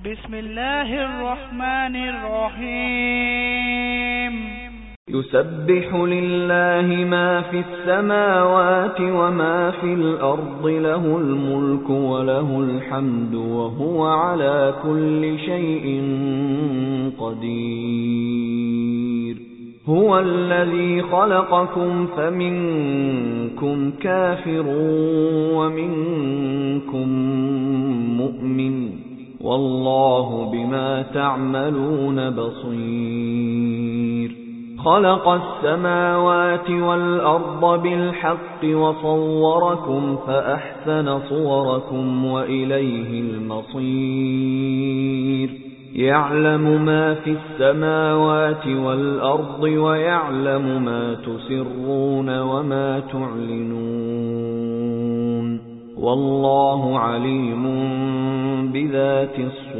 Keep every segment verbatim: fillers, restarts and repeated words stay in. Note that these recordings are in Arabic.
بسم الله الرحمن الرحيم يسبح لله ما في السماوات وما في الأرض له الملك وله الحمد وهو على كل شيء قدير هو الذي خلقكم فمنكم كافر ومنكم مؤمن والله بما تعملون بصير خلق السماوات والأرض بالحق وصوركم فأحسن صوركم وإليه المصير يعلم ما في السماوات والأرض ويعلم ما تسرون وما تعلنون والله عليم بذات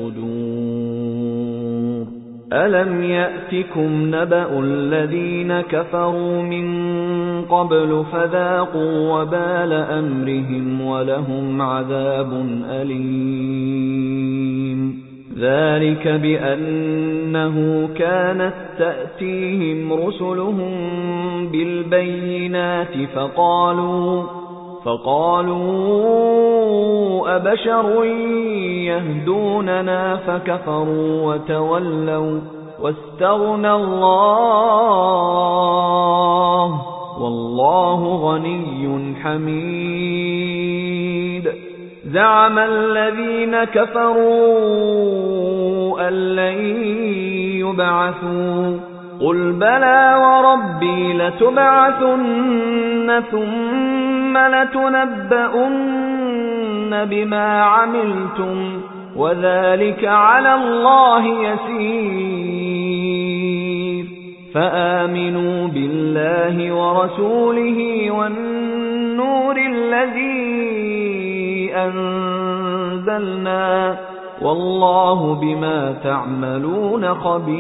الصدور ألم يأتكم نبأ الذين كفروا من قبل فذاقوا وبال أمرهم ولهم عذاب أليم ذلك بأنه كانت تأتيهم رسلهم بالبينات فقالوا فقالوا أبشر يهدوننا فكفروا وتولوا واستغنى الله والله غني حميد زعم الذين كفروا أن لن يبعثوا قل بلى وربي لتبعثن ثم لتنبؤن بما عملتم وذلك على الله يسير فآمنوا بالله ورسوله والنور الذي أنزلنا والله بما تعملون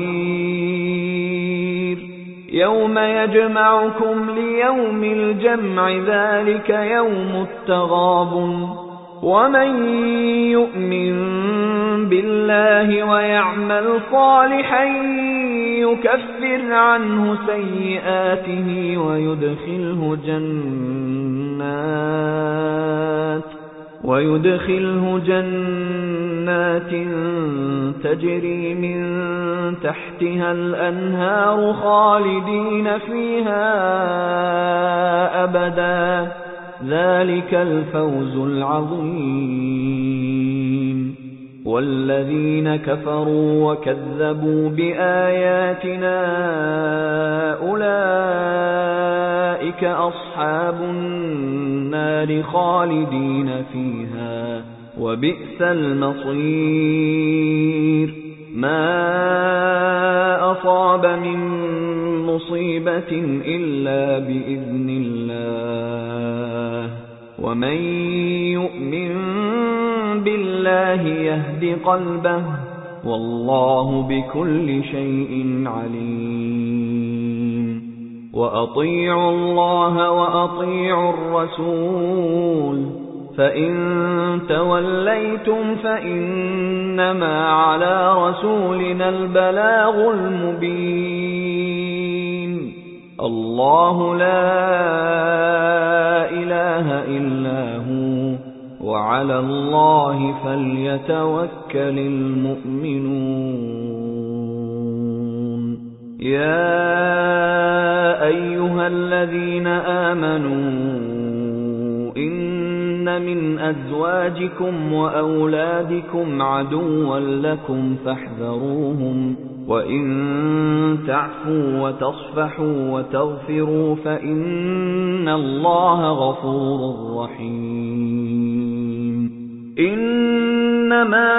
خبير يوم يجمعكم ليوم الجمع ذلك يوم التغابن ومن يؤمن بالله ويعمل صالحا يكفر عنه سيئاته ويدخله جنات ويدخله جنات تجري من تحتها الأنهار خالدين فيها أبدا ذلك الفوز العظيم والذين كفروا وكذبوا بآياتنا أولئك أصحاب النار خالدين فيها وبئس المصير ما أصاب من مصيبة إلا بإذن الله ومن يؤمن بالله يهد قلبه والله بكل شيء عليم وأطيعوا الله وأطيعوا الرسول فإن توليتم فإنما على رسولنا البلاغ المبين الله لا إله إلا هو وعلى الله فليتوكل المؤمنون يا أيها الذين آمنوا إن من أزواجكم وأولادكم عدوا لكم فاحذروهم وإن تعفوا وتصفحوا وتغفروا فإن الله غفور رحيم إنما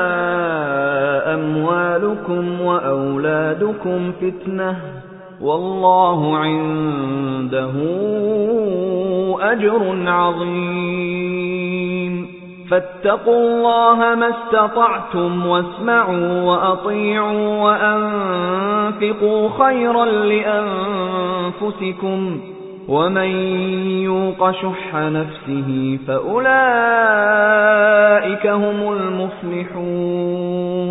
أموالكم وأولادكم فتنة والله عنده أجر عظيم فاتقوا الله ما استطعتم واسمعوا وأطيعوا وأنفقوا خيرا لأنفسكم ومن يوق شح نفسه فأولئك هم المفلحون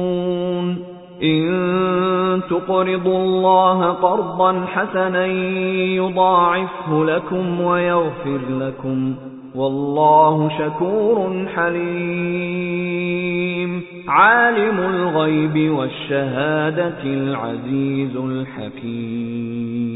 إن تقرضوا الله قرضا حسنا يضاعفه لكم ويغفر لكم والله شكور حليم عالم الغيب والشهادة العزيز الحكيم